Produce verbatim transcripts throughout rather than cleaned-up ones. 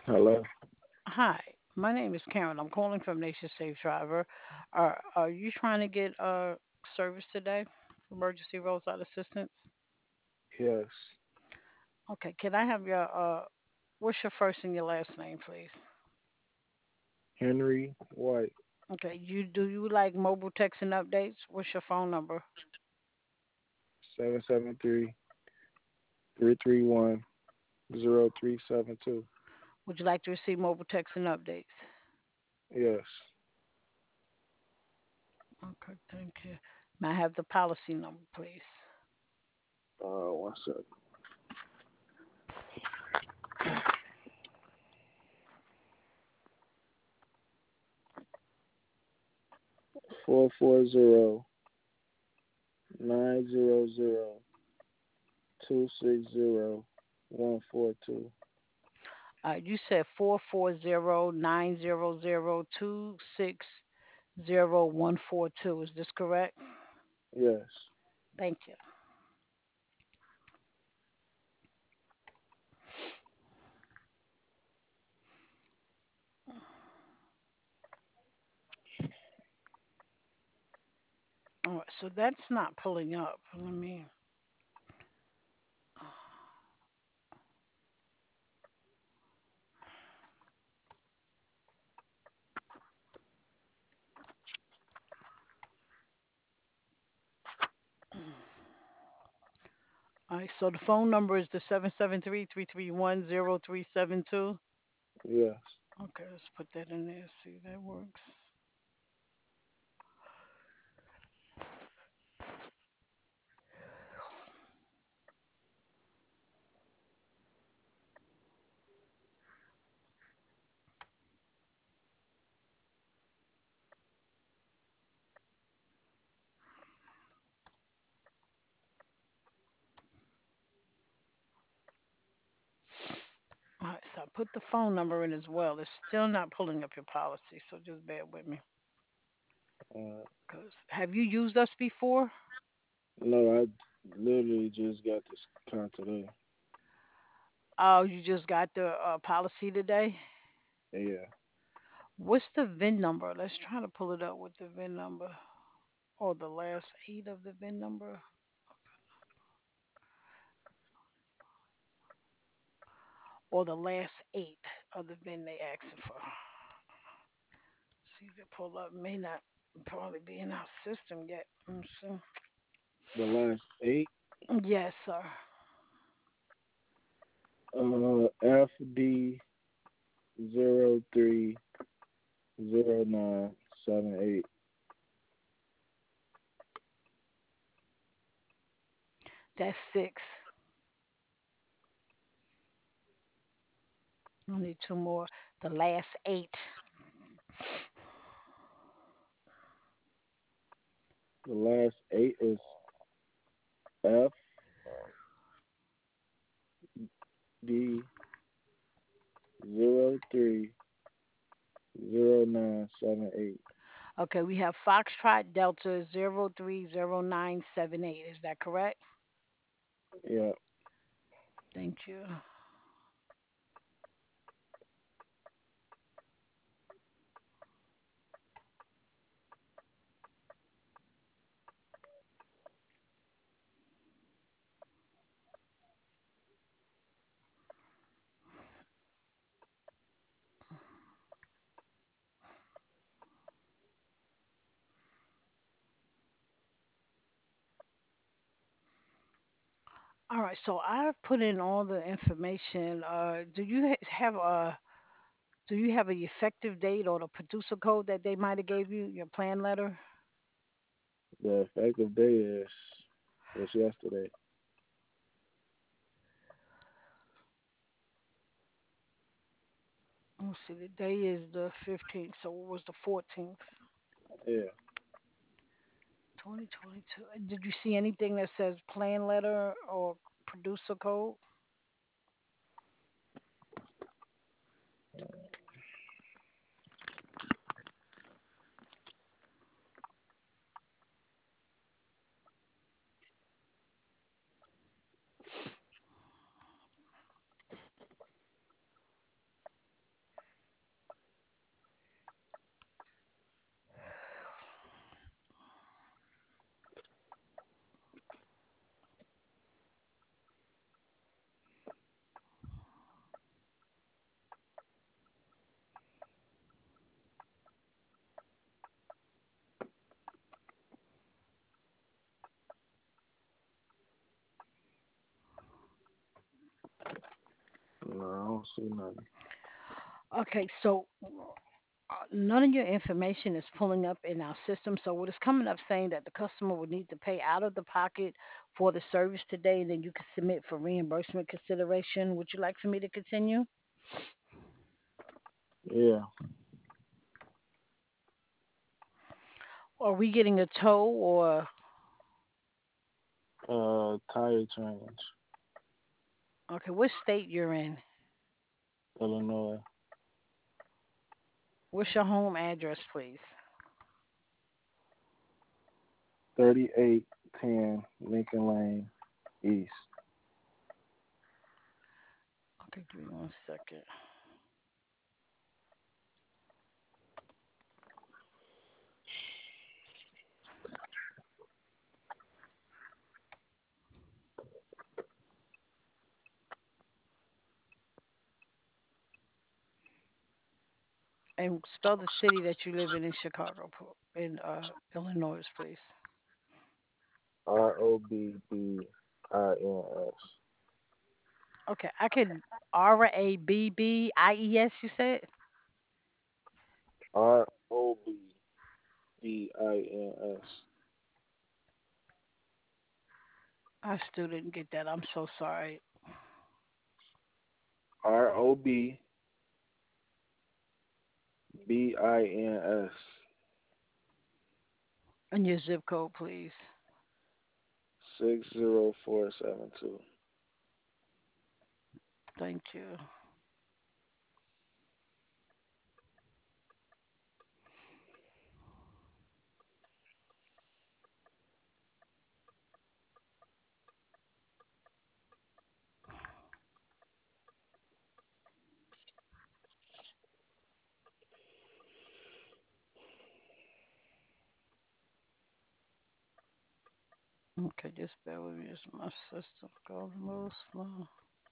Hello. Hi, my name is Karen. I'm calling from Nation Safe Driver. Are are you trying to get uh service today? Emergency roadside assistance? Yes. Okay, can I have your uh what's your first and your last name, please? Henry White. Okay, you do you like mobile text and updates? What's your phone number? Seven seven three three three one zero three seven two. Would you like to receive mobile text and updates? Yes. Okay, thank you. May I have the policy number, please? Uh, one second. Four four zero nine zero zero two six zero one four two. Uh, you said four four zero nine zero zero two six zero one four two. Is this correct? Yes. Thank you. All right, so that's not pulling up. Let me. All right, so the phone number is the seven seven three three three one zero three seven two. Yes. Okay, let's put that in there. See if that works. All right, so I put the phone number in as well. It's still not pulling up your policy, so just bear with me. Uh, Cause have you used us before? no, I literally just got this car today. Oh, you just got the uh, policy today. Yeah. What's the V I N number? Let's try to pull it up with the V I N number or the last eight of the V I N number or the last eight of the V I N they asking for. See if it pull up. May not probably be in our system yet. Let's see. The last eight. Yes, sir. Uh, F D zero three zero nine seven eight. That's six. I need two more. The last eight. The last eight is F D zero three zero nine seven eight. Okay, we have Foxtrot Delta zero three zero nine seven eight. Is that correct? Yeah. Thank you. All right, so I've put in all the information. Uh, do you ha- have a do you have a effective date or the producer code that they might have gave you your plan letter? The effective date is was yesterday. Let's see, the day is the fifteenth, so it was the fourteenth, Yeah. twenty twenty-two. Did you see anything that says plan letter or producer code? I don't see nothing. Okay, so uh, none of your information is pulling up in our system. So what is coming up saying that the customer would need to pay out of the pocket for the service today, and then you can submit for reimbursement consideration. Would you like for me to continue? Yeah. Are we getting a tow or Uh, tire change, okay? What state you're in? Illinois, What's your home address, please? thirty-eight ten Lincoln Lane East. Okay, give me one second. And spell the city that you live in in Chicago, po- in uh, Illinois, please. R O B B I N S. Okay, I could R A B B I E S. You said R O B B I N S. I still didn't get that. I'm so sorry. R O B B I N S. And your zip code, please. Six zero four seven two. Thank you. Okay, just bear with me as my system goes a little slow.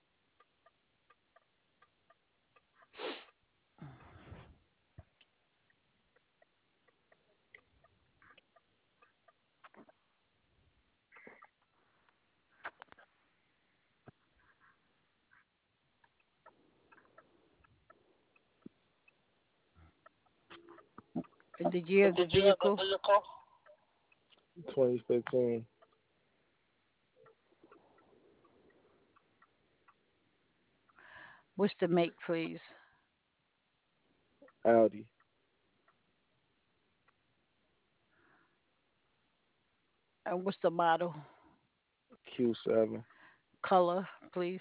And the year of the Did you have a vehicle? vehicle? twenty fifteen What's the make, please? Audi And what's the model? Q seven Color, please.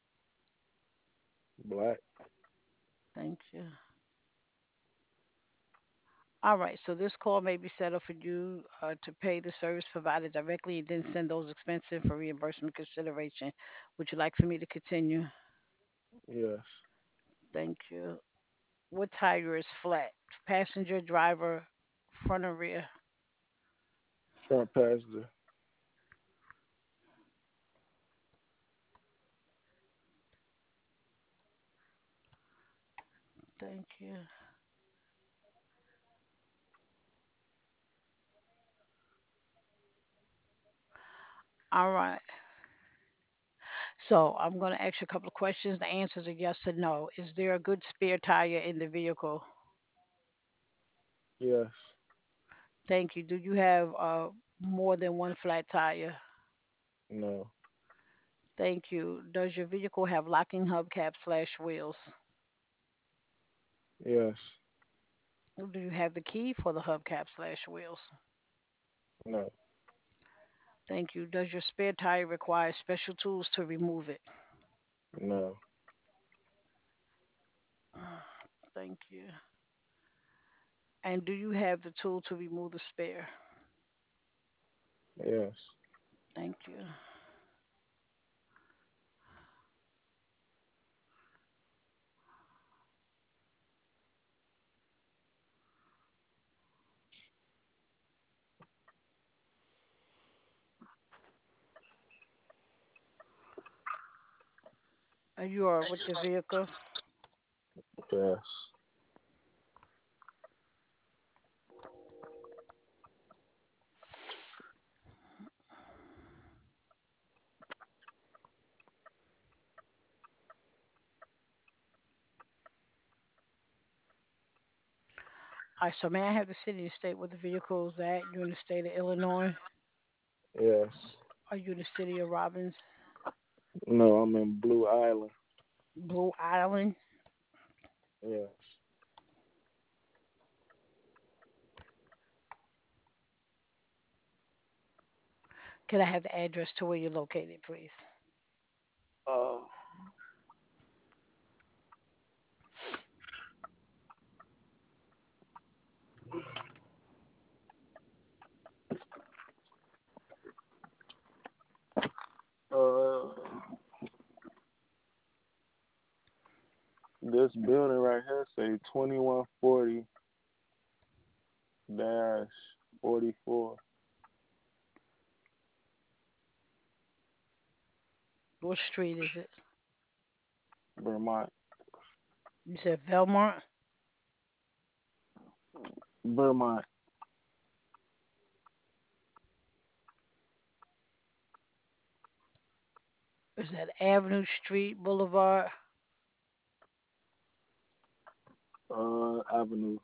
black. Thank you. All right, so this call may be set up for you uh, to pay the service provider directly and then send those expenses for reimbursement consideration. Would you like for me to continue? Yes. Thank you. What tire is flat? Passenger, driver, front or rear? Front passenger. Thank you. All right. So I'm going to ask you a couple of questions. The answers are yes or no. Is there a good spare tire in the vehicle? Yes. Thank you. Do you have uh, more than one flat tire? No. Thank you. Does your vehicle have locking hubcaps slash wheels? Yes. Do you have the key for the hubcap slash wheels? No. Thank you. Does your spare tire require special tools to remove it? No. Thank you. And do you have the tool to remove the spare? Yes. Thank you. And you are with the vehicle? Yes. All right, so may I have the city and state where the vehicle is at? You in the state of Illinois? Yes. Are you in the city of Robbins? No, I'm in Blue Island. Blue Island? Yes. Could I have the address to where you're located, please? Uh, uh, this building right here say twenty-one forty dash forty-four, What street is it? Vermont. You said Velmont? Vermont. Is that Avenue, Street, Boulevard? Uh, Avenue.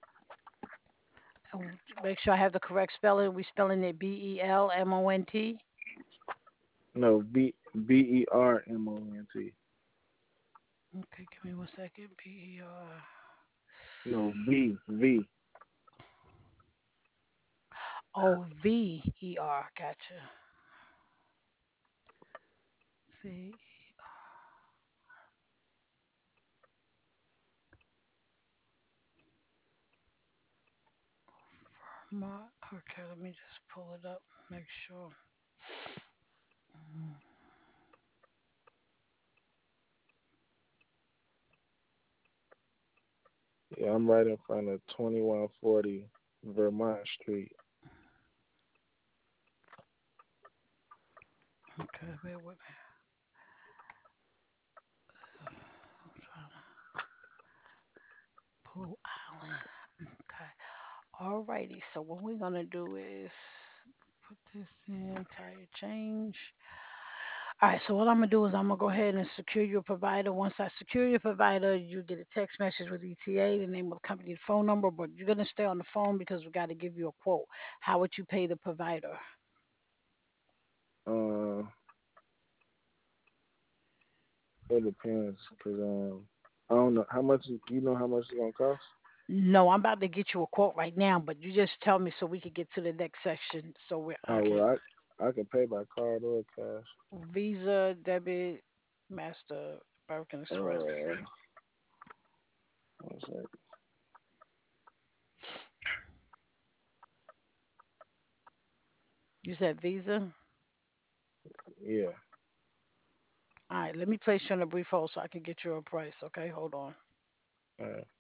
And make sure I have the correct spelling. We spelling it B E L M O N T? No, B B E R M O N T. Okay, give me one second. B E R. No, V V. Oh, V E R. Gotcha. V. Vermont. Okay, let me just pull it up. Make sure. Mm, Yeah, I'm right in front of twenty-one forty Vermont Street. Okay, bear with me. I'm trying to. Blue Island. Okay. Alrighty. So what we're gonna do is put this in tire change. All right, so what I'm gonna do is I'm gonna go ahead and secure your provider. Once I secure your provider, you get a text message with E T A, the name of the company, the phone number, but you're gonna stay on the phone because we got to give you a quote. How would you pay the provider? Uh, it depends, cause um, I don't know how much. You know how much it's gonna cost? No, I'm about to get you a quote right now, but you just tell me so we can get to the next section. So we I Oh can well, I I can pay by card or cash. Visa, debit, Master, American Express. Uh, one sec. You said Visa. Yeah. All right, let me place you on a brief hold so I can get you a price. Okay, hold on. All right.